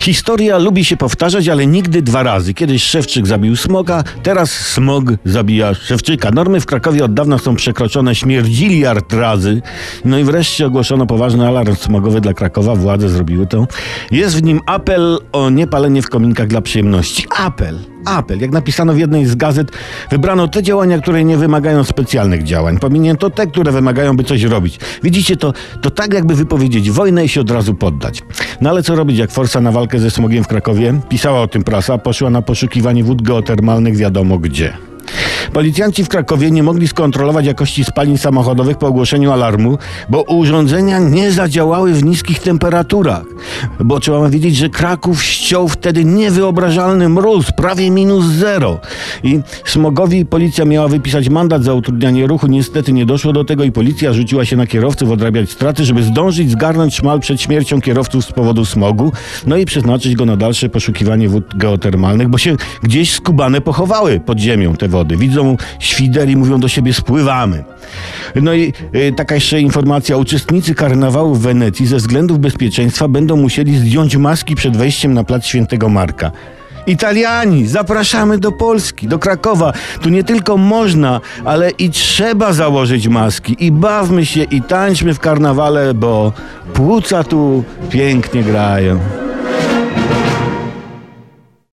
Historia lubi się powtarzać, ale nigdy dwa razy. Kiedyś Szewczyk zabił smoka, teraz smog zabija Szewczyka. Normy w Krakowie od dawna są przekroczone śmierdziliard razy. No i wreszcie ogłoszono poważny alarm smogowy dla Krakowa. Władze zrobiły to. Jest w nim apel o niepalenie w kominkach dla przyjemności. Apel. Jak napisano w jednej z gazet, wybrano te działania, które nie wymagają specjalnych działań. Pominięto te, które wymagają, by coś robić. Widzicie, to tak jakby wypowiedzieć wojnę i się od razu poddać. No ale co robić, jak forsa na walkę ze smogiem w Krakowie? Pisała o tym prasa, poszła na poszukiwanie wód geotermalnych wiadomo gdzie. Policjanci w Krakowie nie mogli skontrolować jakości spalin samochodowych po ogłoszeniu alarmu, bo urządzenia nie zadziałały w niskich temperaturach. Bo trzeba wiedzieć, że Kraków ściął wtedy niewyobrażalny mróz, prawie -0. I smogowi policja miała wypisać mandat za utrudnianie ruchu. Niestety nie doszło do tego i policja rzuciła się na kierowców odrabiać straty, żeby zdążyć zgarnąć szmal przed śmiercią kierowców z powodu smogu, no i przeznaczyć go na dalsze poszukiwanie wód geotermalnych, bo się gdzieś skubane pochowały pod ziemią te wody. Widzą świder i mówią do siebie: spływamy. No i taka jeszcze informacja. Uczestnicy karnawału w Wenecji ze względów bezpieczeństwa będą musieli zdjąć maski przed wejściem na plac Świętego Marka. Italiani, zapraszamy do Polski, do Krakowa. Tu nie tylko można, ale i trzeba założyć maski. I bawmy się i tańczmy w karnawale, bo płuca tu pięknie grają.